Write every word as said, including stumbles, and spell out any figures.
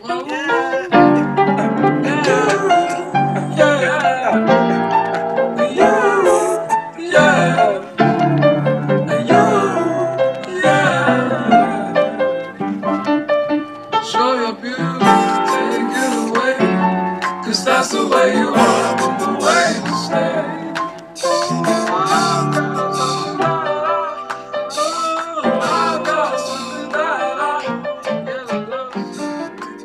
Yeah. Show your beauty, take it away, 'cause that's the way you are.